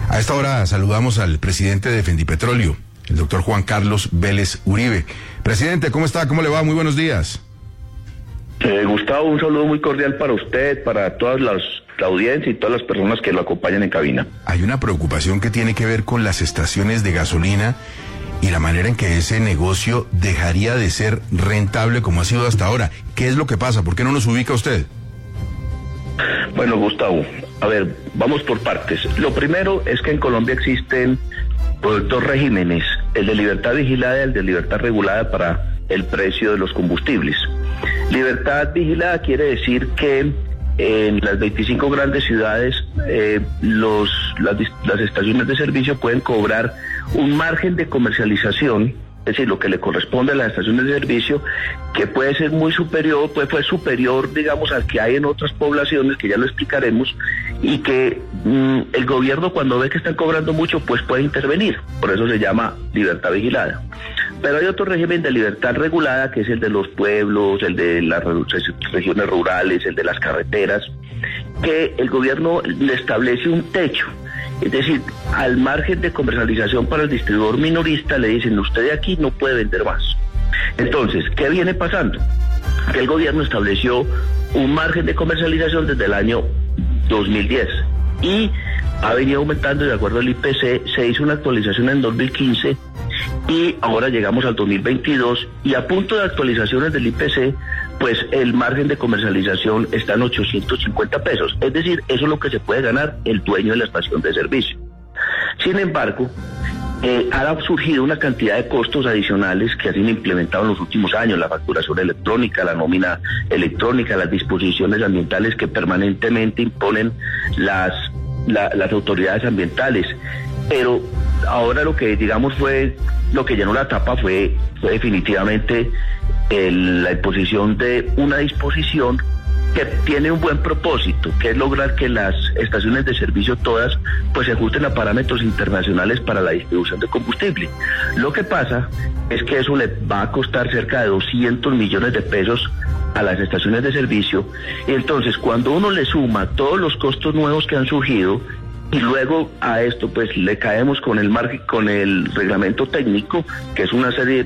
A esta hora saludamos al presidente de Fendipetróleo, el doctor Juan Carlos Vélez Uribe. Presidente, ¿cómo está? ¿Cómo le va? Muy buenos días. Gustavo, un saludo muy cordial para usted, para toda la audiencia y todas las personas que lo acompañan en cabina. Hay una preocupación que tiene que ver con las estaciones de gasolina y la manera en que ese negocio dejaría de ser rentable como ha sido hasta ahora. ¿Qué es lo que pasa? ¿Por qué no nos ubica usted? Bueno, Gustavo, a ver, vamos por partes. Lo primero es que en Colombia existen dos regímenes, el de libertad vigilada y el de libertad regulada para el precio de los combustibles. Libertad vigilada quiere decir que en las 25 grandes ciudades las estaciones de servicio pueden cobrar un margen de comercialización, es decir, lo que le corresponde a las estaciones de servicio, que puede ser muy superior, fue superior, digamos, al que hay en otras poblaciones, que ya lo explicaremos, y que el gobierno, cuando ve que están cobrando mucho, pues puede intervenir. Por eso se llama libertad vigilada. Pero hay otro régimen de libertad regulada, que es el de los pueblos, el de las regiones rurales, el de las carreteras, que el gobierno le establece un techo. Es decir, al margen de comercialización para el distribuidor minorista le dicen, usted de aquí no puede vender más. Entonces, ¿qué viene pasando? Que el gobierno estableció un margen de comercialización desde el año 2010 y ha venido aumentando de acuerdo al IPC. Se hizo una actualización en 2015 y ahora llegamos al 2022 y a punto de actualizaciones del IPC, pues el margen de comercialización está en 850 pesos. Es decir, eso es lo que se puede ganar el dueño de la estación de servicio. Sin embargo, ha surgido una cantidad de costos adicionales que han implementado en los últimos años, la facturación electrónica, la nómina electrónica, las disposiciones ambientales que permanentemente imponen las autoridades ambientales. Pero ahora lo que digamos lo que llenó la tapa fue definitivamente la imposición de una disposición que tiene un buen propósito, que es lograr que las estaciones de servicio todas pues se ajusten a parámetros internacionales para la distribución de combustible. Lo que pasa es que eso le va a costar cerca de 200 millones de pesos a las estaciones de servicio, y entonces cuando uno le suma todos los costos nuevos que han surgido, y luego a esto pues le caemos con el reglamento técnico, que es una serie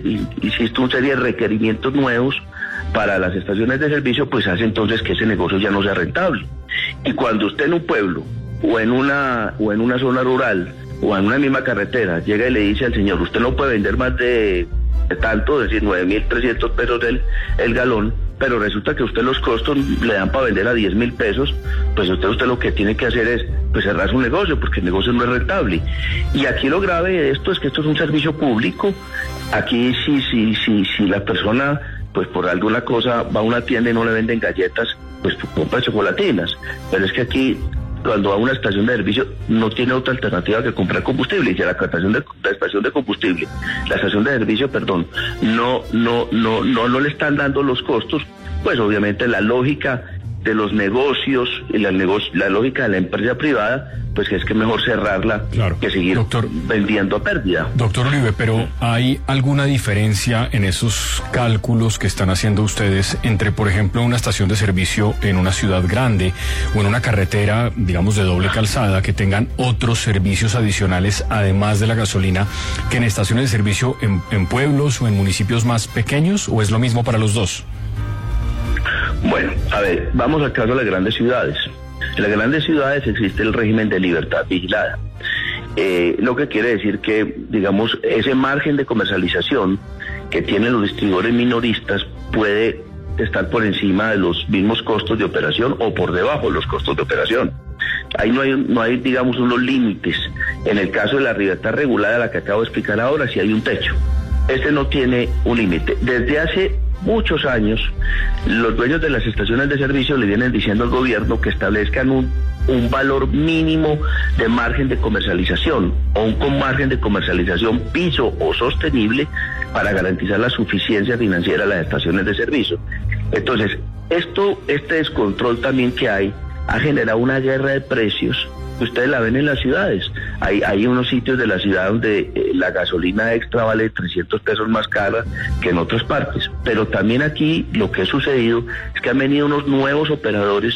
de requerimientos nuevos para las estaciones de servicio, pues hace entonces que ese negocio ya no sea rentable. Y cuando usted en un pueblo o en una zona rural o en una misma carretera llega y le dice al señor, usted no puede vender más de tanto, es decir, 9.300 pesos el galón, pero resulta que usted los costos le dan para vender a 10.000 pesos, pues usted lo que tiene que hacer es pues cerrar su negocio, porque el negocio no es rentable. Y aquí lo grave de esto es que esto es un servicio público. Aquí si la persona pues por alguna cosa va a una tienda y no le venden galletas, pues compra chocolatinas. Pero es que aquí, cuando va a una estación de servicio, no tiene otra alternativa que comprar combustible. Y si la estación de servicio, no le están dando los costos, pues obviamente la lógica de los negocios y la lógica de la empresa privada, pues es que mejor cerrarla, claro, que seguir vendiendo a pérdida. Doctor Uribe, pero ¿hay alguna diferencia en esos cálculos que están haciendo ustedes entre, por ejemplo, una estación de servicio en una ciudad grande o en una carretera, digamos, de doble calzada, que tengan otros servicios adicionales además de la gasolina, que en estaciones de servicio en pueblos o en municipios más pequeños, o es lo mismo para los dos? Bueno, a ver, vamos al caso de las grandes ciudades. En las grandes ciudades existe el régimen de libertad vigilada. Lo que quiere decir que, digamos, ese margen de comercialización que tienen los distribuidores minoristas puede estar por encima de los mismos costos de operación o por debajo de los costos de operación. Ahí no hay, digamos, unos límites. En el caso de la libertad regulada, la que acabo de explicar ahora, sí hay un techo. Este no tiene un límite. Desde hace muchos años, los dueños de las estaciones de servicio le vienen diciendo al gobierno que establezcan un valor mínimo de margen de comercialización o un margen de comercialización piso o sostenible para garantizar la suficiencia financiera de las estaciones de servicio. Entonces, este descontrol también que hay ha generado una guerra de precios. Ustedes la ven en las ciudades. Hay unos sitios de la ciudad donde la gasolina extra vale 300 pesos más cara que en otras partes. Pero también aquí lo que ha sucedido es que han venido unos nuevos operadores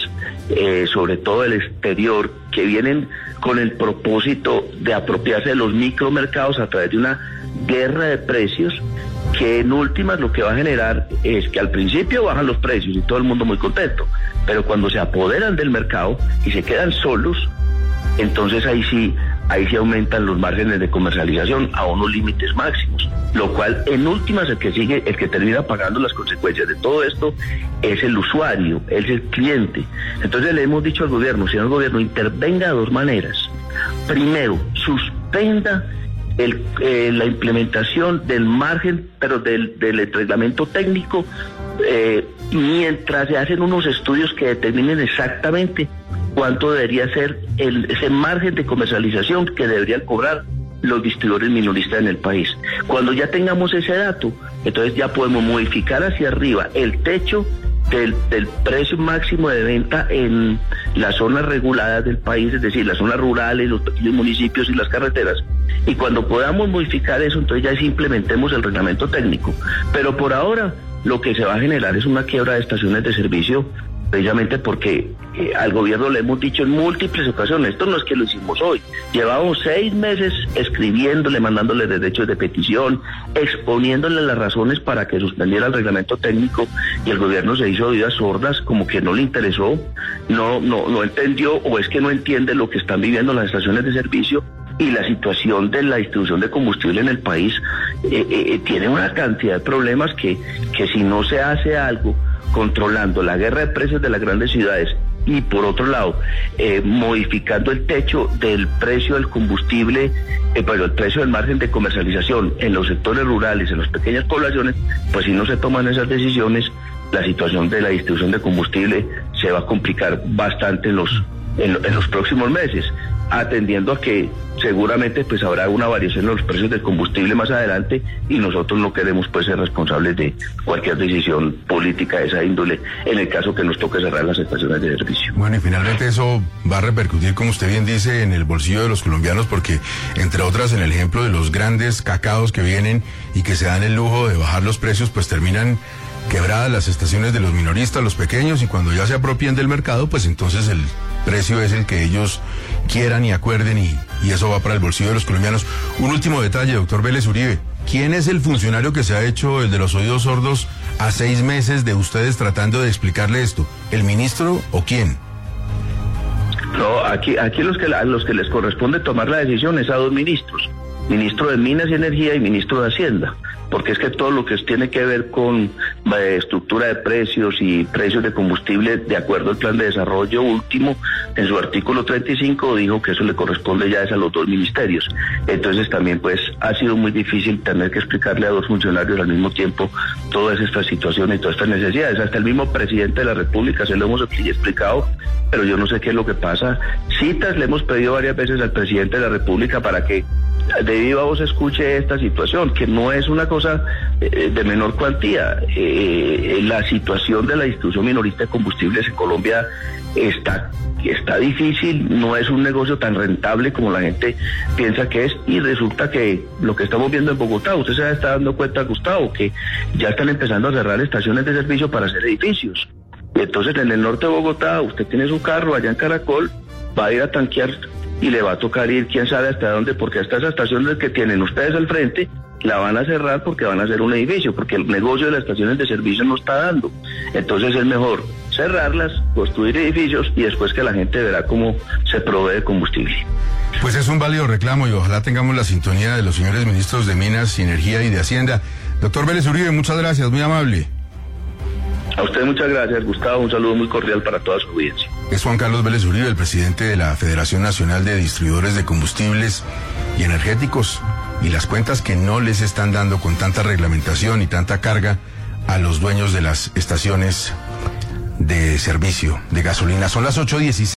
sobre todo del exterior, que vienen con el propósito de apropiarse de los micromercados a través de una guerra de precios, que en últimas lo que va a generar es que al principio bajan los precios y todo el mundo muy contento, pero cuando se apoderan del mercado y se quedan solos, entonces ahí sí aumentan los márgenes de comercialización a unos límites máximos, lo cual en últimas el que termina pagando las consecuencias de todo esto es el usuario, es el cliente. Entonces le hemos dicho al gobierno, señor gobierno, intervenga de dos maneras. Primero, suspenda la implementación del margen, pero del reglamento técnico, mientras se hacen unos estudios que determinen exactamente cuánto debería ser ese margen de comercialización que deberían cobrar los distribuidores minoristas en el país. Cuando ya tengamos ese dato, entonces ya podemos modificar hacia arriba el techo del precio máximo de venta en las zonas reguladas del país, es decir, las zonas rurales, los pequeños municipios y las carreteras. Y cuando podamos modificar eso, entonces ya sí implementemos el reglamento técnico. Pero por ahora lo que se va a generar es una quiebra de estaciones de servicio, precisamente porque al gobierno le hemos dicho en múltiples ocasiones, esto no es que lo hicimos hoy, llevamos 6 meses escribiéndole, mandándole derechos de petición, exponiéndole las razones para que suspendiera el reglamento técnico, y el gobierno se hizo oídas sordas, como que no le interesó, no entendió, o es que no entiende lo que están viviendo las estaciones de servicio. Y la situación de la distribución de combustible en el país tiene una cantidad de problemas que si no se hace algo controlando la guerra de precios de las grandes ciudades y por otro lado modificando el techo del precio del combustible, pero el precio del margen de comercialización en los sectores rurales, en las pequeñas poblaciones, pues si no se toman esas decisiones, la situación de la distribución de combustible se va a complicar bastante en los próximos meses, atendiendo a que seguramente pues habrá una variación en los precios del combustible más adelante, y nosotros no queremos pues ser responsables de cualquier decisión política de esa índole en el caso que nos toque cerrar las estaciones de servicio. Bueno, y finalmente eso va a repercutir, como usted bien dice, en el bolsillo de los colombianos, porque entre otras, en el ejemplo de los grandes cacaos que vienen y que se dan el lujo de bajar los precios, pues terminan quebradas las estaciones de los minoristas, los pequeños, y cuando ya se apropien del mercado, pues entonces el precio es el que ellos quieran y acuerden, y eso va para el bolsillo de los colombianos. Un último detalle, doctor Vélez Uribe, ¿quién es el funcionario que se ha hecho el de los oídos sordos a 6 meses de ustedes tratando de explicarle esto? ¿El ministro o quién? No, aquí los que les corresponde tomar la decisión es a 2 ministros, ministro de Minas y Energía y ministro de Hacienda, porque es que todo lo que tiene que ver con estructura de precios y precios de combustible, de acuerdo al plan de desarrollo último, en su artículo 35 dijo que eso le corresponde ya es a los 2 ministerios. Entonces también pues ha sido muy difícil tener que explicarle a 2 funcionarios al mismo tiempo todas estas situaciones y todas estas necesidades. Hasta el mismo presidente de la República se lo hemos explicado, pero yo no sé qué es lo que pasa. Citas le hemos pedido varias veces al presidente de la República para que de viva voz escuche esta situación, que no es una cosa de menor cuantía. La situación de la distribución minorista de combustibles en Colombia está difícil, no es un negocio tan rentable como la gente piensa que es, y resulta que lo que estamos viendo en Bogotá, usted se está dando cuenta, Gustavo, que ya están empezando a cerrar estaciones de servicio para hacer edificios. Entonces en el norte de Bogotá usted tiene su carro allá en Caracol, va a ir a tanquear y le va a tocar ir quién sabe hasta dónde, porque estas estaciones que tienen ustedes al frente la van a cerrar porque van a hacer un edificio, porque el negocio de las estaciones de servicio no está dando. Entonces es mejor cerrarlas, construir edificios y después que la gente verá cómo se provee de combustible. Pues es un válido reclamo y ojalá tengamos la sintonía de los señores ministros de Minas y Energía y de Hacienda. Doctor Vélez Uribe, muchas gracias, muy amable. A usted muchas gracias, Gustavo, un saludo muy cordial para toda su audiencia. Es Juan Carlos Vélez Uribe, el presidente de la Federación Nacional de Distribuidores de Combustibles y Energéticos, y las cuentas que no les están dando con tanta reglamentación y tanta carga a los dueños de las estaciones de servicio de gasolina. Son las 8:16.